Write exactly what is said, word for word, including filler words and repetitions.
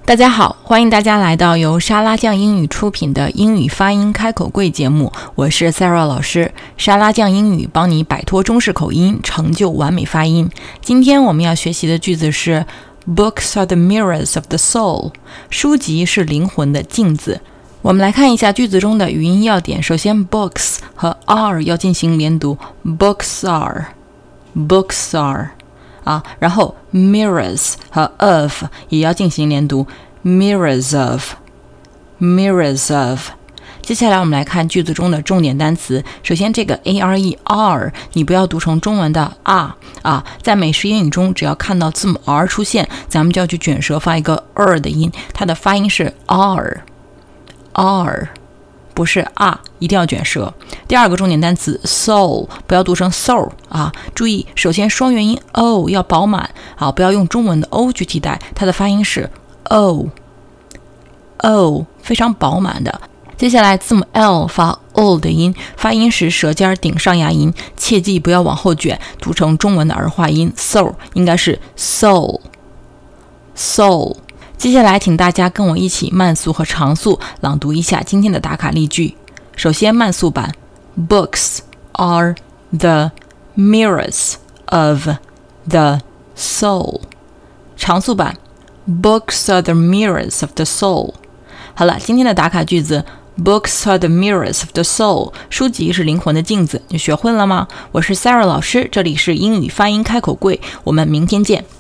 大家好，欢迎大家来到由沙拉酱英语出品的英语发音开口柜节目，我是 Sarah 老师。沙拉酱英语帮你摆脱中式口音，成就完美发音。今天我们要学习的句子是 Books are the mirrors of the soul， 书籍是灵魂的镜子。我们来看一下句子中的语音要点。首先 books 和 are 要进行连读， books are books are啊，然后 mirrors 和 of 也要进行连读， mirrors of mirrors of。 接下来我们来看句子中的重点单词。首先这个 are are 你不要读成中文的 啊啊，在美式英语中只要看到字母 r 出现，咱们就要去卷舌发一个 er 的音，它的发音是 r r，不是啊，一定要卷舌。第二个重点单词 soul 不要读成 soul 啊，注意首先双元音 o 要饱满啊，不要用中文的 o 去替代，它的发音是 o o， 非常饱满的。接下来字母 l 发 o 的音，发音时舌尖顶上牙龈，切记不要往后卷，读成中文的儿化音 soul， 应该是 soul soul。接下来请大家跟我一起慢速和长速朗读一下今天的打卡例句。首先慢速版 Books are the mirrors of the soul， 长速版 Books are the mirrors of the soul。 好了，今天的打卡句子 Books are the mirrors of the soul， 书籍是灵魂的镜子，你学会了吗？我是 Sarah 老师，这里是英语发音开口柜，我们明天见。